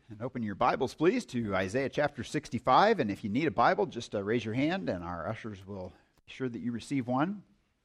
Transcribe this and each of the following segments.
And open your Bibles, please, to Isaiah chapter 65. And if you need a Bible, just raise your hand, and our ushers will be sure that you receive one.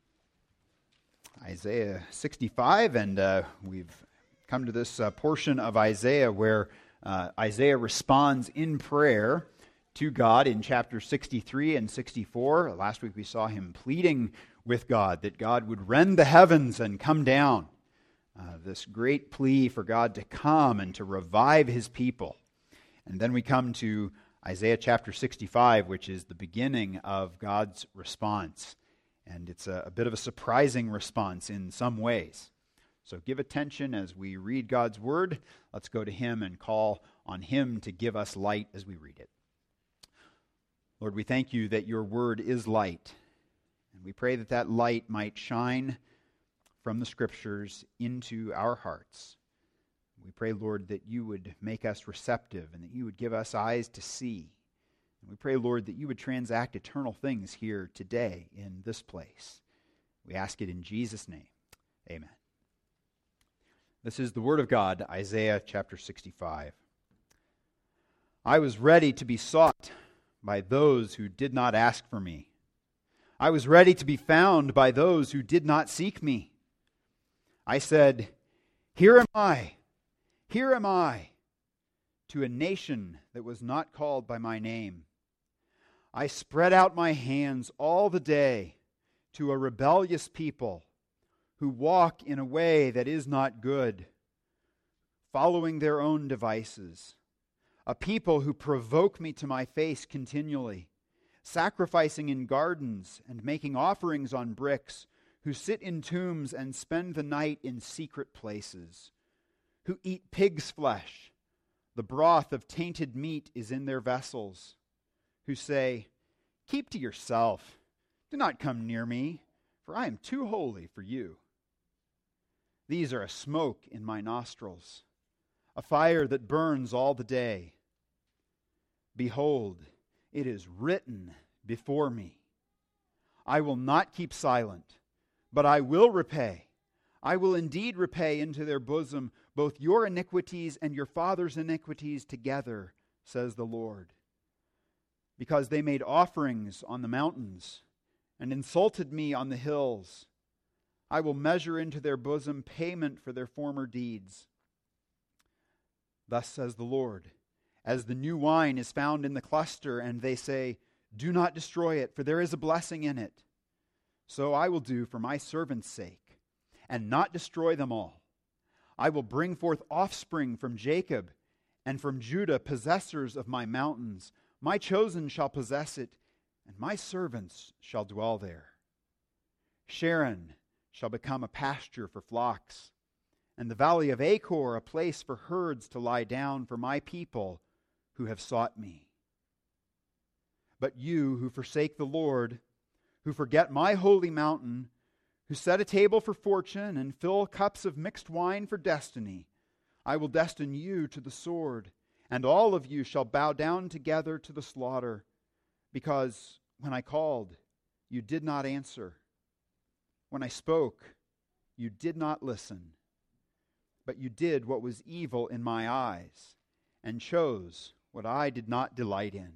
Isaiah 65, and we've come to this portion of Isaiah where Isaiah responds in prayer to God in chapters 63 and 64. Last week we saw him pleading with God that God would rend the heavens and come down. This great plea for God to come and to revive his people. And then we come to Isaiah chapter 65, which is the beginning of God's response. And it's a bit of a surprising response in some ways. So give attention as we read God's word. Let's go to him and call on him to give us light as we read it. Lord, we thank you that your word is light. And we pray that that light might shine from the Scriptures into our hearts. We pray, Lord, that you would make us receptive and that you would give us eyes to see. And we pray, Lord, that you would transact eternal things here today in this place. We ask it in Jesus' name. Amen. This is the Word of God, Isaiah chapter 65. I was ready to be sought by those who did not ask for me. I was ready to be found by those who did not seek me. I said, here am I, to a nation that was not called by my name. I spread out my hands all the day to a rebellious people who walk in a way that is not good, following their own devices. A people who provoke me to my face continually, sacrificing in gardens and making offerings on bricks, who sit in tombs and spend the night in secret places, who eat pig's flesh. The broth of tainted meat is in their vessels, who say, keep to yourself, do not come near me, for I am too holy for you. These are a smoke in my nostrils, a fire that burns all the day. Behold, it is written before me. I will not keep silent, but I will repay. I will indeed repay into their bosom both your iniquities and your father's iniquities together, says the Lord. Because they made offerings on the mountains and insulted me on the hills, I will measure into their bosom payment for their former deeds. Thus says the Lord, as the new wine is found in the cluster, and they say, do not destroy it, for there is a blessing in it. So I will do for my servants' sake, and not destroy them all. I will bring forth offspring from Jacob, and from Judah possessors of my mountains. My chosen shall possess it, and my servants shall dwell there. Sharon shall become a pasture for flocks, and the valley of Achor a place for herds to lie down for my people who have sought me. But you who forsake the Lord, who forget my holy mountain, who set a table for fortune and fill cups of mixed wine for destiny, I will destine you to the sword, and all of you shall bow down together to the slaughter, because when I called, you did not answer. When I spoke, you did not listen. But you did what was evil in my eyes, and chose what I did not delight in.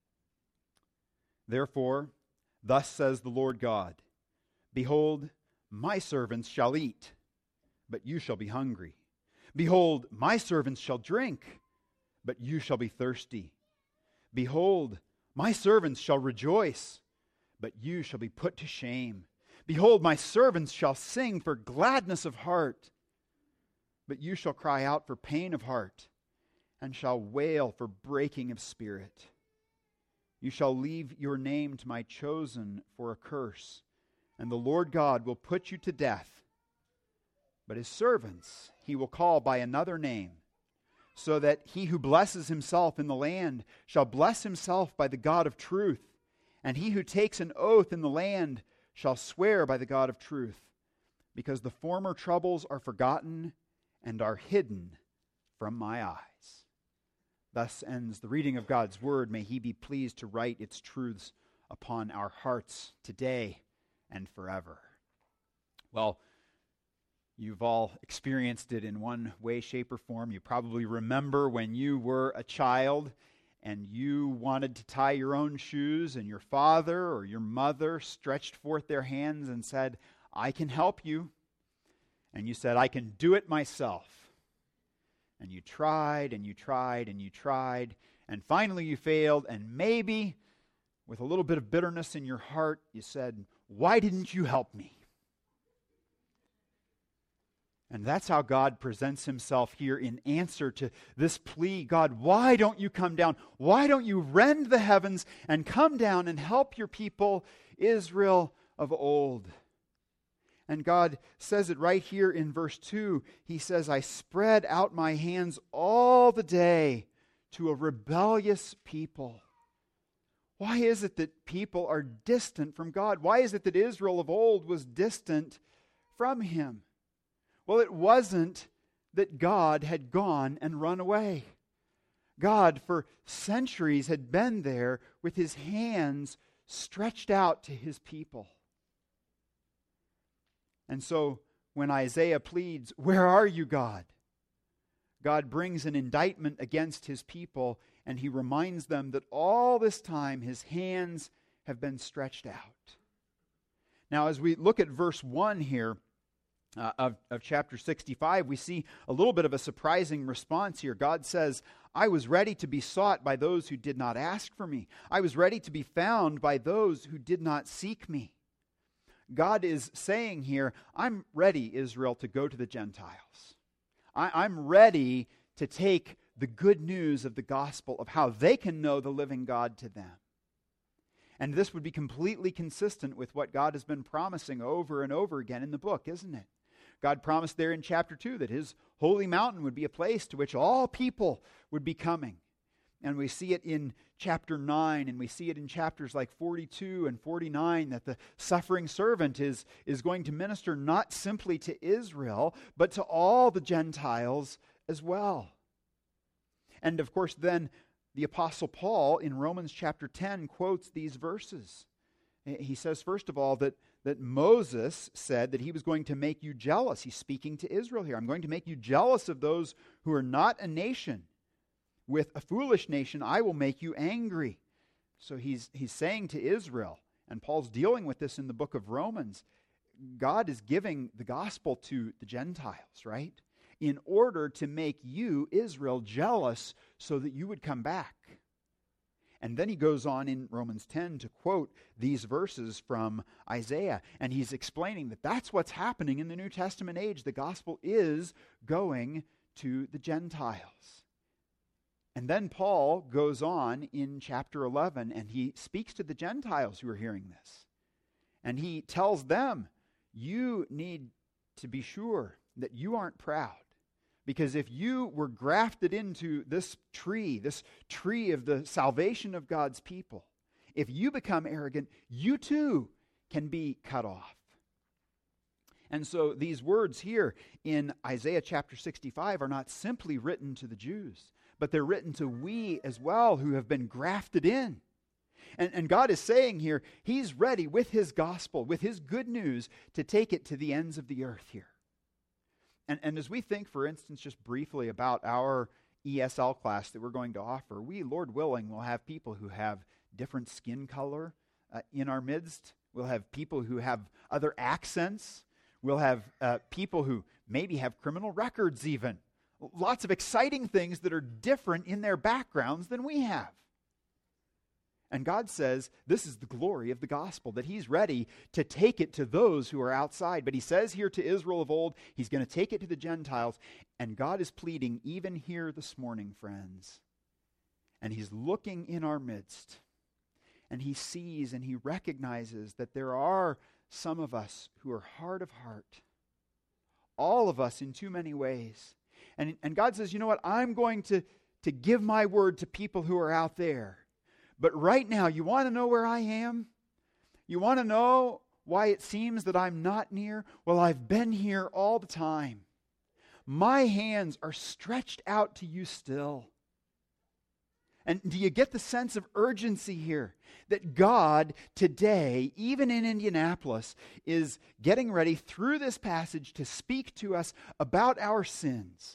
Therefore, thus says the Lord God, behold, my servants shall eat, but you shall be hungry. Behold, my servants shall drink, but you shall be thirsty. Behold, my servants shall rejoice, but you shall be put to shame. Behold, my servants shall sing for gladness of heart, but you shall cry out for pain of heart, and shall wail for breaking of spirit. You shall leave your name to my chosen for a curse, and the Lord God will put you to death. But his servants he will call by another name, so that he who blesses himself in the land shall bless himself by the God of truth, and he who takes an oath in the land shall swear by the God of truth, because the former troubles are forgotten and are hidden from my eyes. Thus ends the reading of God's word. May he be pleased to write its truths upon our hearts today and forever. Well, You've all experienced it in one way, shape, or form. You probably remember when you were a child and you wanted to tie your own shoes, and your father or your mother stretched forth their hands and said, "I can help you." And you said, "I can do it myself." And you tried and you tried and you tried, and finally you failed, and maybe with a little bit of bitterness in your heart, you said, "Why didn't you help me?" And that's how God presents himself here in answer to this plea. God, why don't you come down? Why don't you rend the heavens and come down and help your people, Israel of old? And God says it right here in verse 2. He says, "I spread out my hands all the day to a rebellious people." Why is it that people are distant from God? Why is it that Israel of old was distant from him? Well, it wasn't that God had gone and run away. God, for centuries, had been there with his hands stretched out to his people. And so, when Isaiah pleads, "Where are you, God?" God brings an indictment against his people, and he reminds them that all this time his hands have been stretched out. Now, as we look at verse 1 here, of chapter 65, we see a little bit of a surprising response here. God says, "I was ready to be sought by those who did not ask for me. I was ready to be found by those who did not seek me." God is saying here, I'm ready, Israel, to go to the Gentiles. I'm ready to take the good news of the gospel of how they can know the living God to them. And this would be completely consistent with what God has been promising over and over again in the book, isn't it? God promised there in chapter 2 that his holy mountain would be a place to which all people would be coming. And we see it in chapter 9, and we see it in chapters like 42 and 49, that the suffering servant is going to minister not simply to Israel, but to all the Gentiles as well. And of course, then the Apostle Paul in Romans chapter 10 quotes these verses. He says, first of all, that Moses said that he was going to make you jealous. He's speaking to Israel here. I'm going to make you jealous of those who are not a nation. With a foolish nation, I will make you angry. So he's saying to Israel, and Paul's dealing with this in the book of Romans, God is giving the gospel to the Gentiles, right? In order to make you, Israel, jealous so that you would come back. And then he goes on in Romans 10 to quote these verses from Isaiah. And he's explaining that that's what's happening in the New Testament age. The gospel is going to the Gentiles. And then Paul goes on in chapter 11 and he speaks to the Gentiles who are hearing this. And he tells them, you need to be sure that you aren't proud. Because if you were grafted into this tree of the salvation of God's people, if you become arrogant, you too can be cut off. And so these words here in Isaiah chapter 65 are not simply written to the Jews, but they're written to we as well who have been grafted in. And God is saying here, he's ready with his gospel, with his good news, to take it to the ends of the earth here. And as we think, for instance, just briefly about our ESL class that we're going to offer, we, Lord willing, will have people who have different skin color in our midst. We'll have people who have other accents. We'll have people who maybe have criminal records even. Lots of exciting things that are different in their backgrounds than we have. And God says this is the glory of the gospel, that he's ready to take it to those who are outside. But he says here to Israel of old, he's going to take it to the Gentiles. And God is pleading even here this morning, friends. And he's looking in our midst. And he sees and he recognizes that there are some of us who are hard of heart. All of us in too many ways. And God says, you know what? I'm going to give my word to people who are out there. But right now, you want to know where I am? You want to know why it seems that I'm not near? Well, I've been here all the time. My hands are stretched out to you still. And do you get the sense of urgency here? That God today, even in Indianapolis, is getting ready through this passage to speak to us about our sins.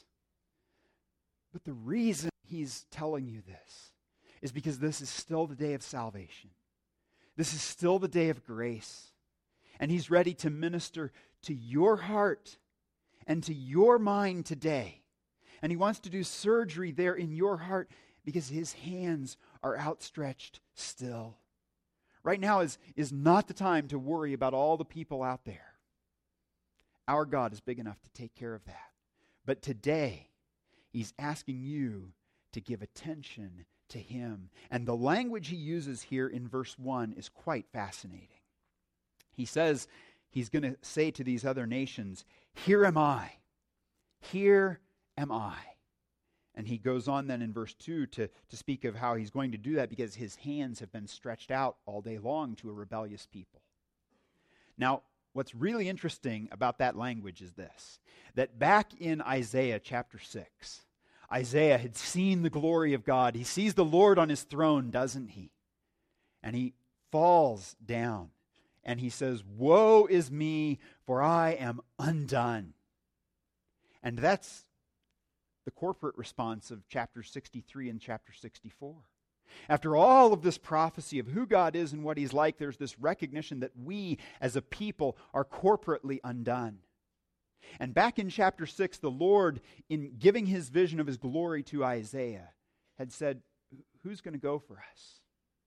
But the reason he's telling you this is because this is still the day of salvation. This is still the day of grace. And he's ready to minister to your heart and to your mind today. And he wants to do surgery there in your heart because his hands are outstretched still. Right now is not the time to worry about all the people out there. Our God is big enough to take care of that. But today, he's asking you to give attention to him. And the language he uses here in verse 1 is quite fascinating. He says, he's going to say to these other nations, "Here am I. Here am I." And he goes on then in verse 2 to speak of how he's going to do that because his hands have been stretched out all day long to a rebellious people. Now, what's really interesting about that language is this, that back in Isaiah chapter 6, Isaiah had seen the glory of God. He sees the Lord on his throne, doesn't he? And he falls down and he says, "Woe is me, for I am undone." And that's the corporate response of chapter 63 and chapter 64. After all of this prophecy of who God is and what he's like, there's this recognition that we as a people are corporately undone. And back in chapter 6, the Lord, in giving his vision of his glory to Isaiah, had said, "Who's going to go for us?"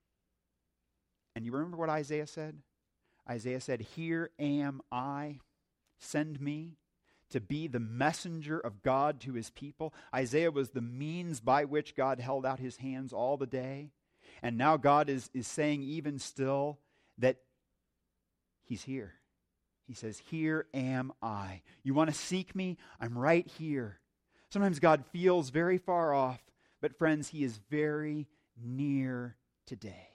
And you remember what Isaiah said? Isaiah said, "Here am I, send me." To be the messenger of God to his people. Isaiah was the means by which God held out his hands all the day. And now God is saying even still that he's here. He says, "Here am I." You want to seek me? I'm right here. Sometimes God feels very far off, but friends, he is very near today.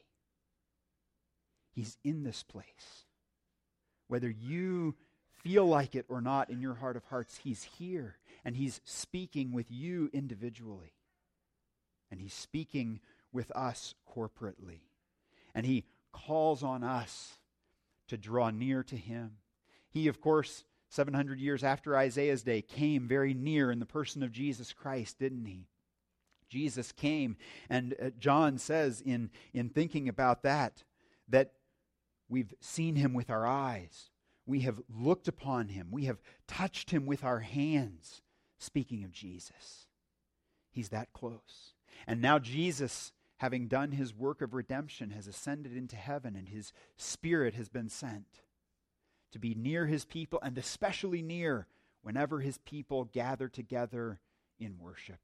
He's in this place. Whether you feel like it or not in your heart of hearts, he's here and he's speaking with you individually. And he's speaking with us corporately. And he calls on us to draw near to him. He, of course, 700 years after Isaiah's day, came very near in the person of Jesus Christ, didn't he? Jesus came, and John says in thinking about that we've seen him with our eyes. We have looked upon him. We have touched him with our hands. Speaking of Jesus. He's that close. And now Jesus, having done his work of redemption, has ascended into heaven, and his Spirit has been sent to be near his people, and especially near whenever his people gather together in worship.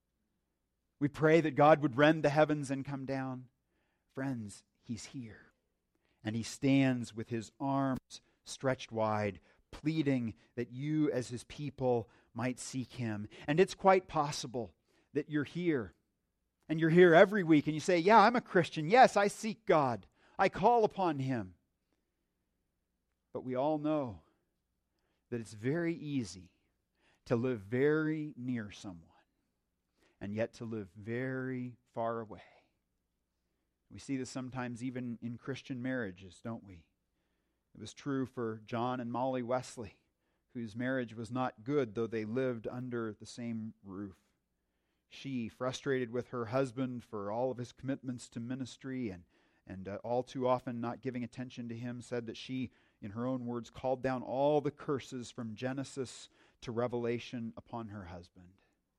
We pray that God would rend the heavens and come down. Friends, he's here. And he stands with his arms stretched wide, pleading that you as his people might seek him. And it's quite possible that you're here, and you're here every week, and you say, "Yeah, I'm a Christian. Yes, I seek God. I call upon him." But we all know that it's very easy to live very near someone, and yet to live very far away. We see this sometimes even in Christian marriages, don't we? It was true for John and Molly Wesley, whose marriage was not good, though they lived under the same roof. She, frustrated with her husband for all of his commitments to ministry and all too often not giving attention to him, said that she, in her own words, called down all the curses from Genesis to Revelation upon her husband.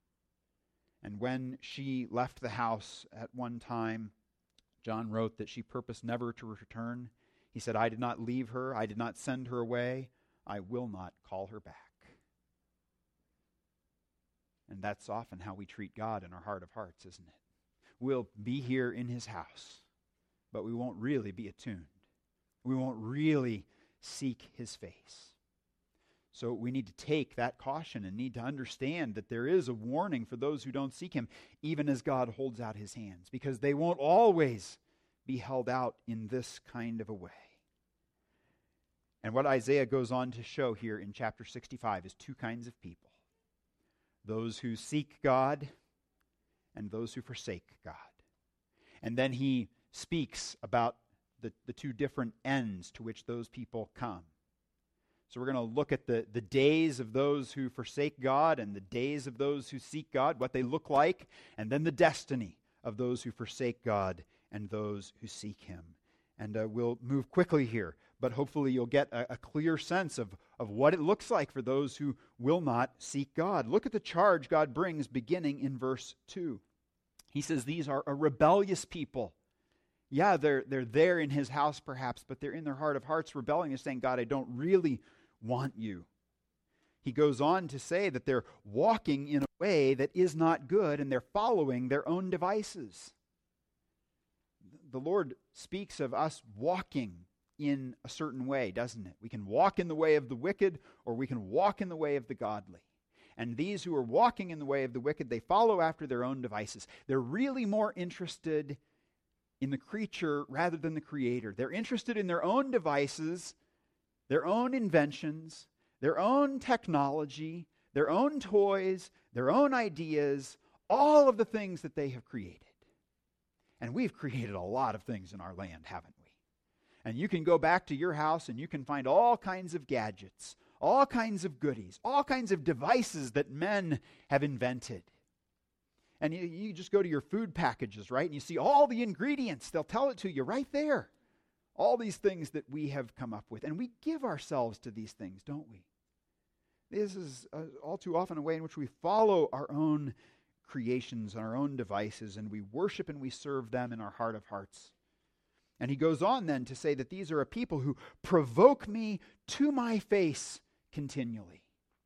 And when she left the house at one time, John wrote that she purposed never to return. He said, "I did not leave her. I did not send her away. I will not call her back." And that's often how we treat God in our heart of hearts, isn't it? We'll be here in his house, but we won't really be attuned. We won't really seek his face. So we need to take that caution and need to understand that there is a warning for those who don't seek him, even as God holds out his hands, because they won't always be held out in this kind of a way. And what Isaiah goes on to show here in chapter 65 is two kinds of people. Those who seek God and those who forsake God. And then he speaks about the two different ends to which those people come. So we're going to look at the days of those who forsake God and the days of those who seek God, what they look like, and then the destiny of those who forsake God and those who seek him. And we'll move quickly here, but hopefully you'll get a clear sense of what it looks like for those who will not seek God. Look at the charge God brings beginning in verse 2. He says these are a rebellious people. Yeah, they're there in his house perhaps, but they're in their heart of hearts rebelling and saying, God, I don't really want you. He goes on to say that they're walking in a way that is not good and they're following their own devices. The Lord speaks of us walking in a certain way, doesn't it? We can walk in the way of the wicked or we can walk in the way of the godly. And these who are walking in the way of the wicked, they follow after their own devices. They're really more interested in the creature rather than the Creator. They're interested in their own devices, their own inventions, their own technology, their own toys, their own ideas, all of the things that they have created. And we've created a lot of things in our land, haven't we? And you can go back to your house and you can find all kinds of gadgets, all kinds of goodies, all kinds of devices that men have invented. And you just go to your food packages, right? And you see all the ingredients. They'll tell it to you right there. All these things that we have come up with. And we give ourselves to these things, don't we? This is all too often a way in which we follow our own creations and our own devices, and we worship and we serve them in our heart of hearts. And he goes on then to say that these are a people who provoke me to my face continually.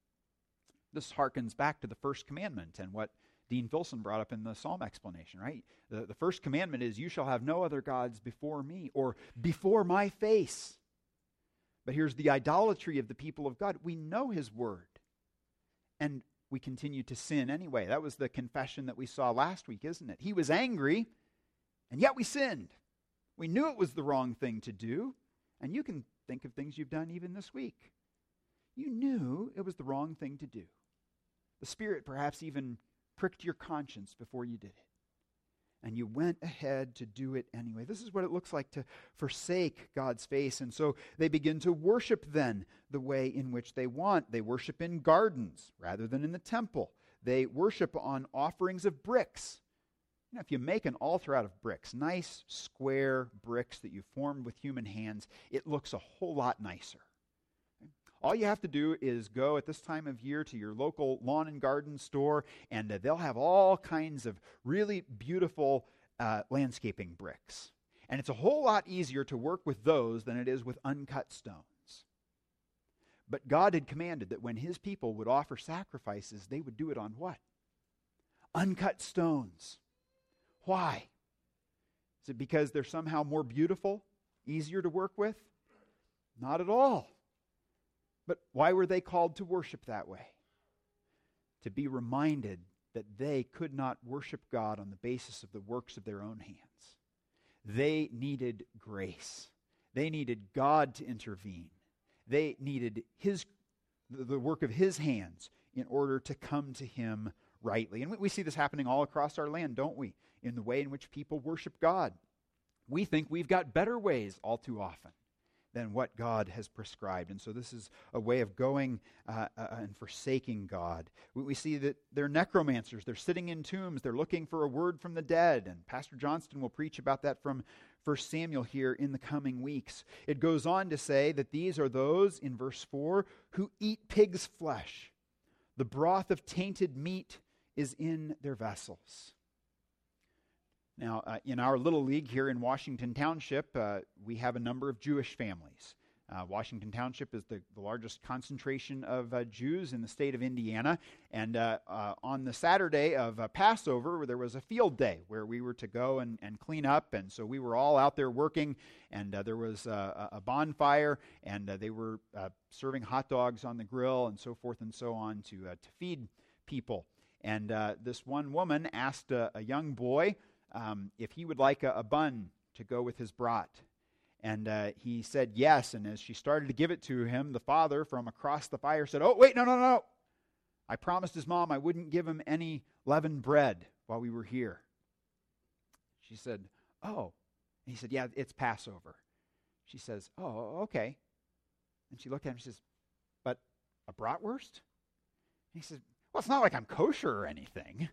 This harkens back to the first commandment and what Dean Filson brought up in the Psalm explanation, right? The first commandment is, you shall have no other gods before me, or before my face. But here's the idolatry of the people of God. We know his word, and we continue to sin anyway. That was the confession that we saw last week, isn't it? He was angry, and yet we sinned. We knew it was the wrong thing to do, and you can think of things you've done even this week. You knew it was the wrong thing to do. The Spirit perhaps even pricked your conscience before you did it. And you went ahead to do it anyway. This is what it looks like to forsake God's face. And so they begin to worship then the way in which they want. They worship in gardens rather than in the temple. They worship on offerings of bricks. You know, if you make an altar out of bricks, nice square bricks that you formed with human hands, it looks a whole lot nicer. All you have to do is go at this time of year to your local lawn and garden store, and they'll have all kinds of really beautiful landscaping bricks. And it's a whole lot easier to work with those than it is with uncut stones. But God had commanded that when his people would offer sacrifices, they would do it on what? Uncut stones. Why? Is it because they're somehow more beautiful, easier to work with? Not at all. But why were they called to worship that way? To be reminded that they could not worship God on the basis of the works of their own hands. They needed grace. They needed God to intervene. They needed the work of his hands in order to come to him rightly. And we see this happening all across our land, don't we? In the way in which people worship God. We think we've got better ways all too often than what God has prescribed. And so this is a way of going and forsaking God. We see that they're necromancers. They're sitting in tombs. They're looking for a word from the dead. And Pastor Johnston will preach about that from 1 Samuel here in the coming weeks. It goes on to say that these are those, in verse 4, who eat pig's flesh. The broth of tainted meat is in their vessels. Now, in our little league here in Washington Township, we have a number of Jewish families. Washington Township is the largest concentration of Jews in the state of Indiana. And on the Saturday of Passover, there was a field day where we were to go and clean up. And so we were all out there working, and there was a bonfire, and they were serving hot dogs on the grill and so forth and so on to feed people. And this one woman asked a young boy if he would like a bun to go with his brat. And he said yes, and as she started to give it to him, the father from across the fire said, "Oh, wait, no. I promised his mom I wouldn't give him any leavened bread while we were here." She said, Oh. And he said, yeah, it's Passover. She says, oh, okay. And she looked at him and she says, but a bratwurst? And he says, well, it's not like I'm kosher or anything.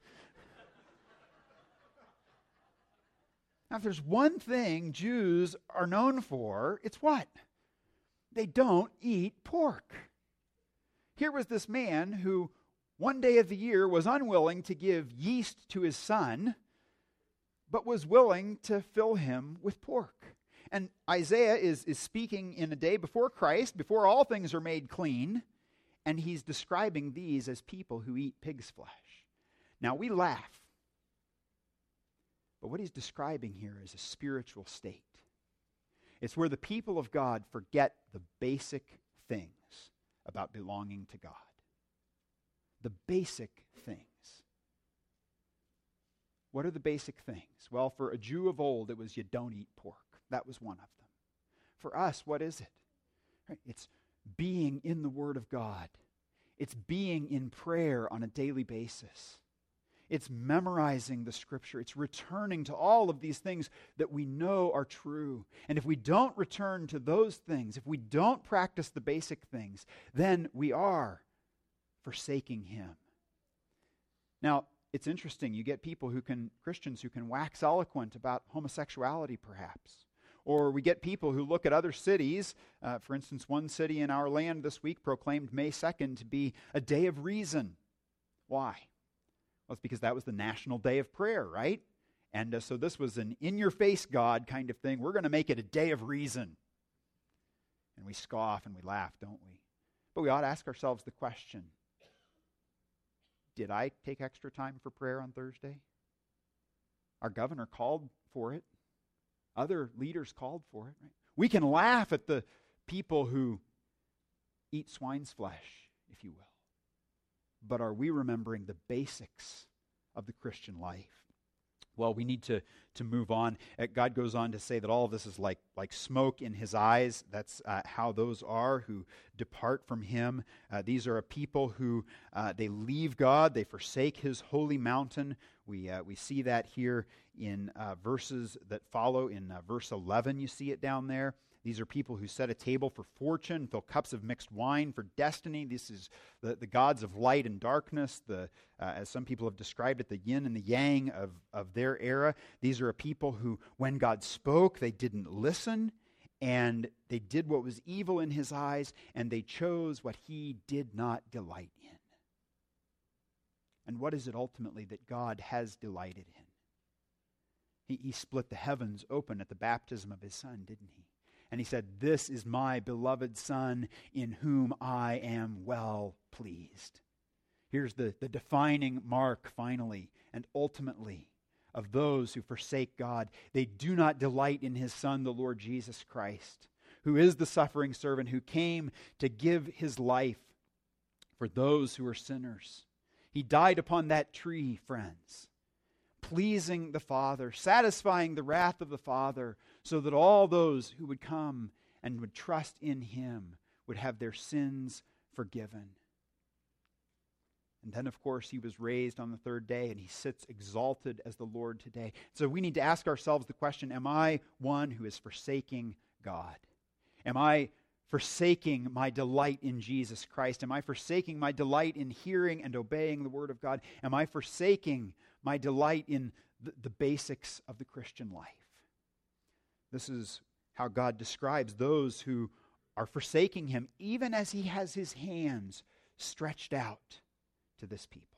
Now, if there's one thing Jews are known for, it's what? They don't eat pork. Here was this man who one day of the year was unwilling to give yeast to his son, but was willing to fill him with pork. And Isaiah is speaking in a day before Christ, before all things are made clean, and he's describing these as people who eat pig's flesh. Now, we laugh, but what he's describing here is a spiritual state. It's where the people of God forget the basic things about belonging to God. The basic things. What are the basic things? Well, for a Jew of old, it was you don't eat pork. That was one of them. For us, what is it? Right? It's being in the Word of God. It's being in prayer on a daily basis. It's memorizing the Scripture. It's returning to all of these things that we know are true. And if we don't return to those things, if we don't practice the basic things, then we are forsaking Him. Now, it's interesting. You get Christians who can wax eloquent about homosexuality, perhaps. Or we get people who look at other cities. For instance, one city in our land this week proclaimed May 2nd to be a day of reason. Why? Well, it's because that was the national day of prayer, right? And so this was an in-your-face God kind of thing. We're going to make it a day of reason. And we scoff and we laugh, don't we? But we ought to ask ourselves the question, did I take extra time for prayer on Thursday? Our governor called for it. Other leaders called for it. Right? We can laugh at the people who eat swine's flesh, if you will. But are we remembering the basics of the Christian life? Well, we need to move on. God goes on to say that all of this is like smoke in His eyes. That's how those are who depart from Him. These are a people who they leave God, they forsake His holy mountain. We see that here in verses that follow. In verse 11, you see it down there. These are people who set a table for fortune, fill cups of mixed wine for destiny. This is the gods of light and darkness, as some people have described it, the yin and the yang of their era. These are a people who, when God spoke, they didn't listen, and they did what was evil in His eyes, and they chose what He did not delight in. And what is it ultimately that God has delighted in? He split the heavens open at the baptism of His Son, didn't He? And He said, "This is my beloved Son in whom I am well pleased." Here's the defining mark, finally and ultimately, of those who forsake God. They do not delight in His Son, the Lord Jesus Christ, who is the suffering servant, who came to give His life for those who are sinners. He died upon that tree, friends, pleasing the Father, satisfying the wrath of the Father, so that all those who would come and would trust in Him would have their sins forgiven. And then, of course, He was raised on the third day, and He sits exalted as the Lord today. So we need to ask ourselves the question, am I one who is forsaking God? Am I forsaking my delight in Jesus Christ? Am I forsaking my delight in hearing and obeying the Word of God? Am I forsaking my delight in the basics of the Christian life? This is how God describes those who are forsaking Him, even as He has His hands stretched out to this people.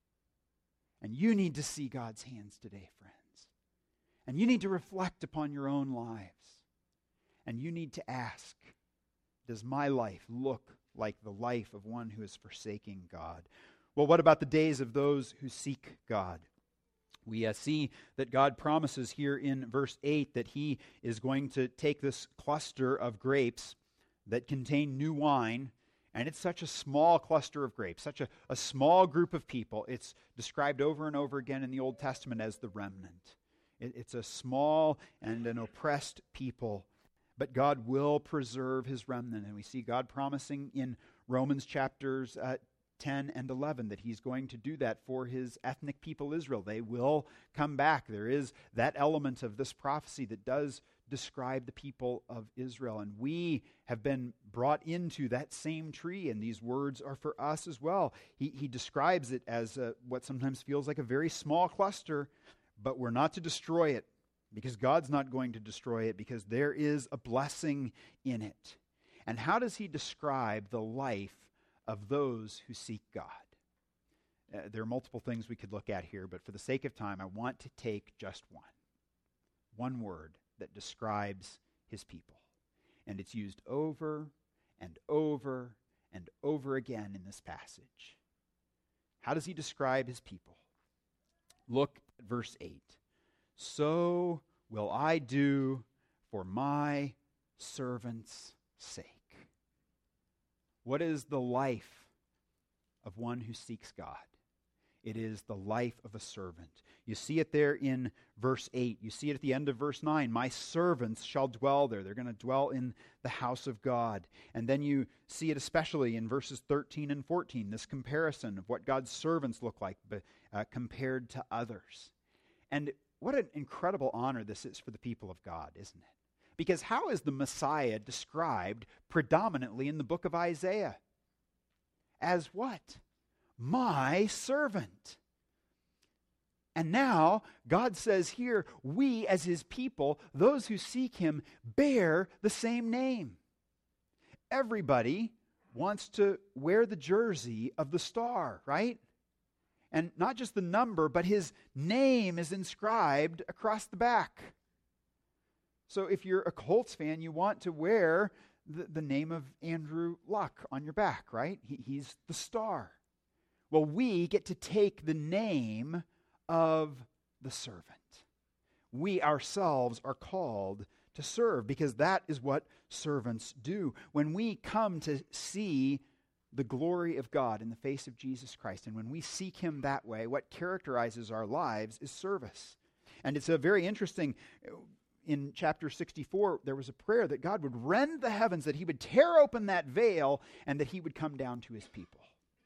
And you need to see God's hands today, friends. And you need to reflect upon your own lives. And you need to ask, does my life look like the life of one who is forsaking God? Well, what about the days of those who seek God? We see that God promises here in verse 8 that He is going to take this cluster of grapes that contain new wine, and it's such a small cluster of grapes, such a small group of people. It's described over and over again in the Old Testament as the remnant. It's a small and an oppressed people, but God will preserve His remnant. And we see God promising in Romans chapters 10 and 11, that he's going to do that for his ethnic people Israel. They will come back. There is that element of this prophecy that does describe the people of Israel. And we have been brought into that same tree, and these words are for us as well. He describes it as what sometimes feels like a very small cluster, but we're not to destroy it, because God's not going to destroy it, because there is a blessing in it. And how does he describe the life of those who seek God? There are multiple things we could look at here, but for the sake of time, I want to take just one word that describes his people. And it's used over and over and over again in this passage. How does he describe his people? Look at verse 8. So will I do for my servant's sake. What is the life of one who seeks God? It is the life of a servant. You see it there in verse 8. You see it at the end of verse 9. My servants shall dwell there. They're going to dwell in the house of God. And then you see it especially in verses 13 and 14, this comparison of what God's servants look like compared to others. And what an incredible honor this is for the people of God, isn't it? Because how is the Messiah described predominantly in the book of Isaiah? As what? My servant. And now, God says here, we as his people, those who seek him, bear the same name. Everybody wants to wear the jersey of the star, right? And not just the number, but his name is inscribed across the back. So if you're a Colts fan, you want to wear the name of Andrew Luck on your back, right? He's the star. Well, we get to take the name of the servant. We ourselves are called to serve, because that is what servants do. When we come to see the glory of God in the face of Jesus Christ, and when we seek him that way, what characterizes our lives is service. And it's a very interesting, in chapter 64, there was a prayer that God would rend the heavens, that he would tear open that veil, and that he would come down to his people.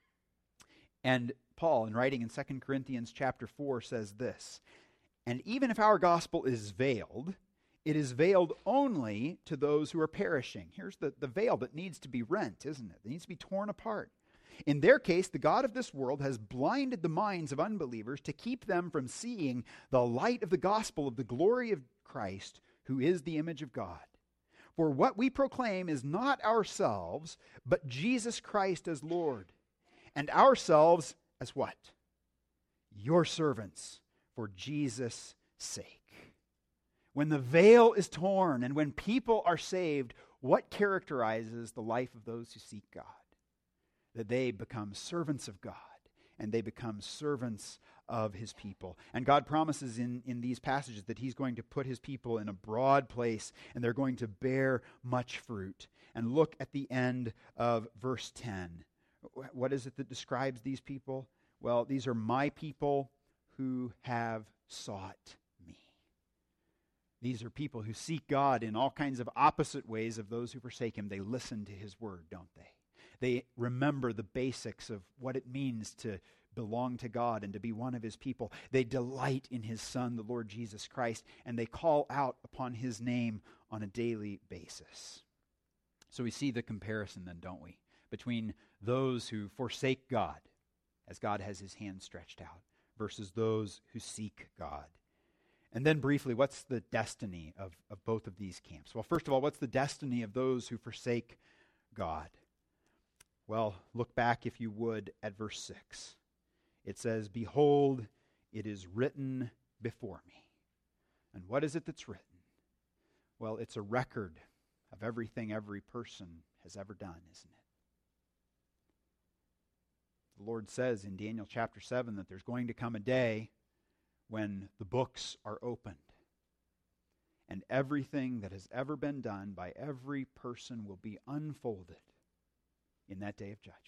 And Paul, in writing in 2 Corinthians chapter 4, says this, and even if our gospel is veiled, it is veiled only to those who are perishing. Here's the veil that needs to be rent, isn't it? It needs to be torn apart. In their case, the God of this world has blinded the minds of unbelievers to keep them from seeing the light of the gospel of the glory of Christ, who is the image of God. For what we proclaim is not ourselves, but Jesus Christ as Lord, and ourselves as what? Your servants for Jesus' sake. When the veil is torn and when people are saved, what characterizes the life of those who seek God? That they become servants of God, and they become servants of his people. And God promises in these passages that he's going to put his people in a broad place, and they're going to bear much fruit. And look at the end of verse 10. What is it that describes these people? Well, these are my people who have sought me. These are people who seek God in all kinds of opposite ways of those who forsake him. They listen to his word, don't they? They remember the basics of what it means to belong to God and to be one of his people. They delight in his Son, the Lord Jesus Christ, and they call out upon his name on a daily basis. So we see the comparison then, don't we, between those who forsake God, as God has his hand stretched out, versus those who seek God. And then briefly, what's the destiny of both of these camps? Well, first of all, what's the destiny of those who forsake God? Well, look back, if you would, at verse 6. It says, behold, it is written before me. And what is it that's written? Well, it's a record of everything every person has ever done, isn't it? The Lord says in Daniel chapter 7 that there's going to come a day when the books are opened, and everything that has ever been done by every person will be unfolded in that day of judgment.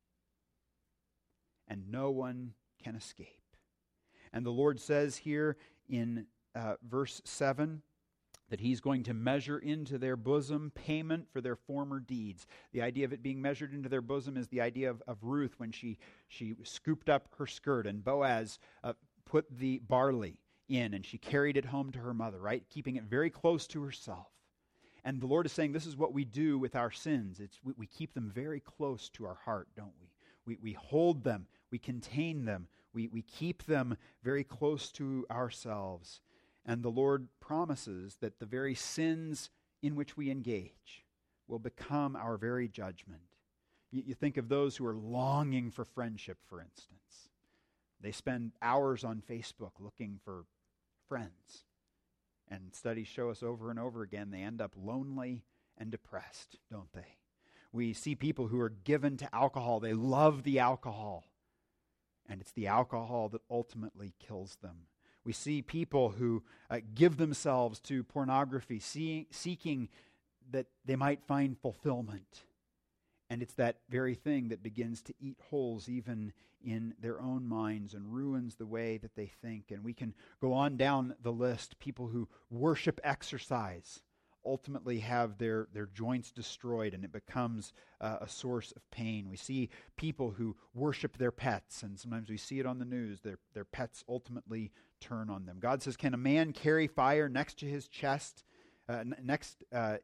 And no one can escape. And the Lord says here in verse 7 that he's going to measure into their bosom payment for their former deeds. The idea of it being measured into their bosom is the idea of Ruth when she scooped up her skirt and Boaz put the barley in and she carried it home to her mother, right? Keeping it very close to herself. And the Lord is saying this is what we do with our sins. We keep them very close to our heart, don't we? We hold them, we contain them, we keep them very close to ourselves. And the Lord promises that the very sins in which we engage will become our very judgment. You think of those who are longing for friendship, for instance. They spend hours on Facebook looking for friends. And studies show us over and over again they end up lonely and depressed, don't they? We see people who are given to alcohol. They love the alcohol. And it's the alcohol that ultimately kills them. We see people who give themselves to pornography, seeking that they might find fulfillment. And it's that very thing that begins to eat holes even in their own minds and ruins the way that they think. And we can go on down the list. People who worship exercise ultimately have their joints destroyed, and it becomes a source of pain. We see people who worship their pets, and sometimes we see it on the news. Their pets ultimately turn on them. God says, can a man carry fire next to his chest, next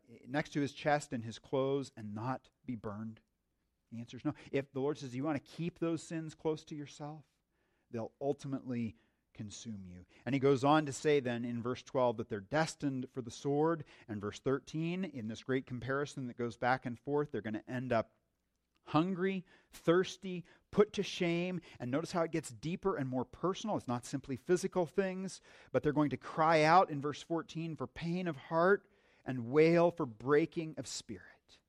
to his chest and his clothes and not be burned? The answer is no. If the Lord says you want to keep those sins close to yourself, they'll ultimately consume you. And he goes on to say then in verse 12 that they're destined for the sword, and verse 13, in this great comparison that goes back and forth, they're going to end up hungry, thirsty, put to shame. And notice how it gets deeper and more personal. It's not simply physical things, but they're going to cry out in verse 14 for pain of heart and wail for breaking of spirit.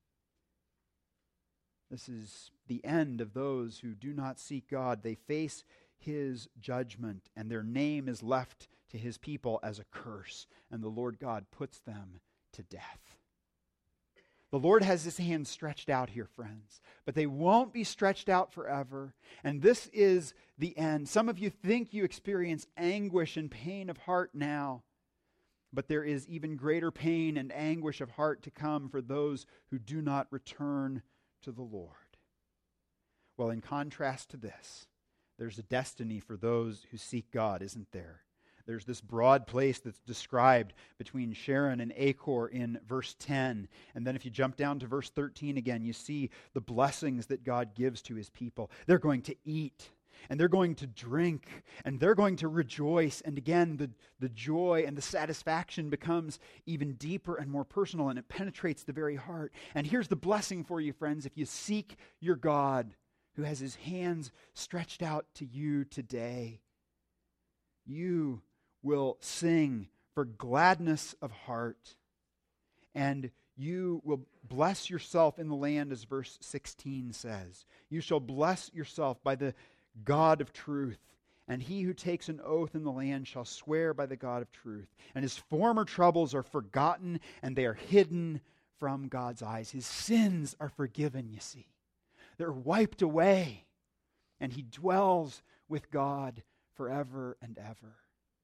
This is the end of those who do not seek God. They face his judgment, and their name is left to his people as a curse, and the Lord God puts them to death. The Lord has his hand stretched out here, friends, but they won't be stretched out forever, and this is the end. Some of you think you experience anguish and pain of heart now, but there is even greater pain and anguish of heart to come for those who do not return to the Lord. Well, in contrast to this, there's a destiny for those who seek God, isn't there? There's this broad place that's described between Sharon and Achor in verse 10. And then if you jump down to verse 13 again, you see the blessings that God gives to his people. They're going to eat, and they're going to drink, and they're going to rejoice. And again, the joy and the satisfaction becomes even deeper and more personal, and it penetrates the very heart. And here's the blessing for you, friends. If you seek your God, who has his hands stretched out to you today, you will sing for gladness of heart, and you will bless yourself in the land, as verse 16 says. You shall bless yourself by the God of truth, and he who takes an oath in the land shall swear by the God of truth. And his former troubles are forgotten, and they are hidden from God's eyes. His sins are forgiven, you see. They're wiped away, and he dwells with God forever and ever.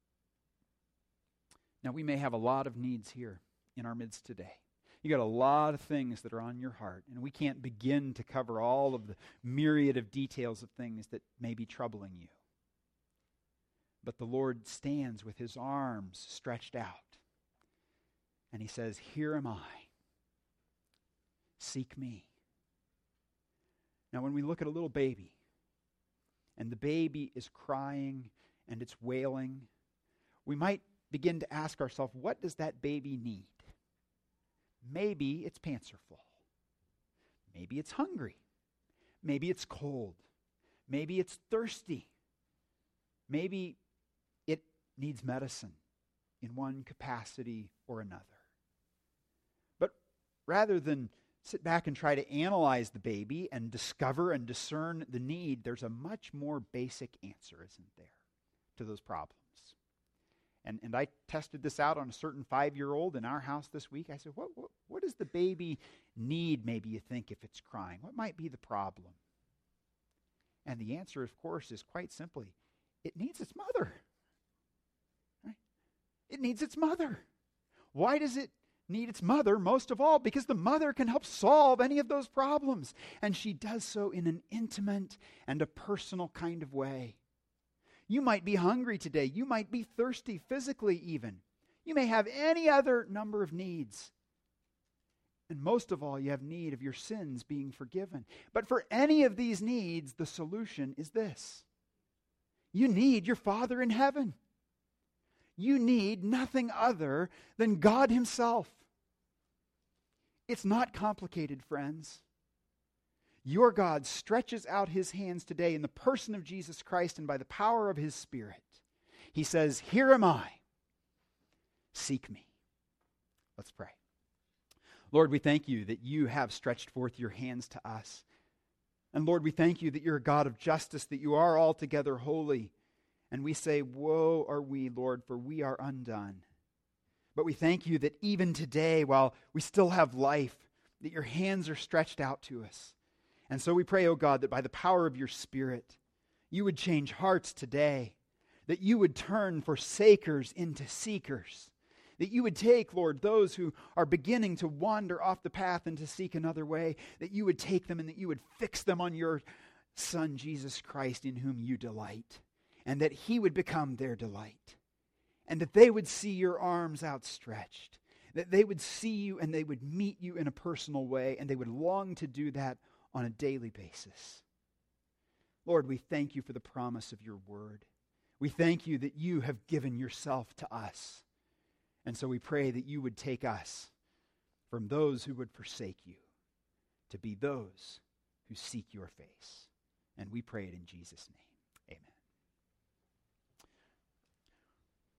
Now, we may have a lot of needs here in our midst today. You got a lot of things that are on your heart, and we can't begin to cover all of the myriad of details of things that may be troubling you. But the Lord stands with his arms stretched out, and he says, "Here am I. Seek me." Now, when we look at a little baby, and the baby is crying and it's wailing, we might begin to ask ourselves, what does that baby need? Maybe its pants are full. Maybe it's hungry. Maybe it's cold. Maybe it's thirsty. Maybe it needs medicine in one capacity or another. But rather than sit back and try to analyze the baby and discover and discern the need, there's a much more basic answer, isn't there, to those problems? And I tested this out on a certain 5-year-old in our house this week. I said, what does the baby need, maybe you think, if it's crying? What might be the problem? And the answer, of course, is quite simply, it needs its mother. Right? It needs its mother. Why does it need its mother most of all? Because the mother can help solve any of those problems. And she does so in an intimate and a personal kind of way. You might be hungry today. You might be thirsty physically even. You may have any other number of needs. And most of all, you have need of your sins being forgiven. But for any of these needs, the solution is this. You need your Father in heaven. You need nothing other than God Himself. It's not complicated, friends. Your God stretches out His hands today in the person of Jesus Christ and by the power of His Spirit. He says, "Here am I. Seek me." Let's pray. Lord, we thank you that you have stretched forth your hands to us. And Lord, we thank you that you're a God of justice, that you are altogether holy. And we say, woe are we, Lord, for we are undone. But we thank you that even today, while we still have life, that your hands are stretched out to us. And so we pray, O God, that by the power of your Spirit, you would change hearts today, that you would turn forsakers into seekers, that you would take, Lord, those who are beginning to wander off the path and to seek another way, that you would take them and that you would fix them on your Son, Jesus Christ, in whom you delight, and that He would become their delight, and that they would see your arms outstretched, that they would see you and they would meet you in a personal way, and they would long to do that on a daily basis. Lord, we thank you for the promise of your word. We thank you that you have given yourself to us. And so we pray that you would take us from those who would forsake you to be those who seek your face. And we pray it in Jesus' name.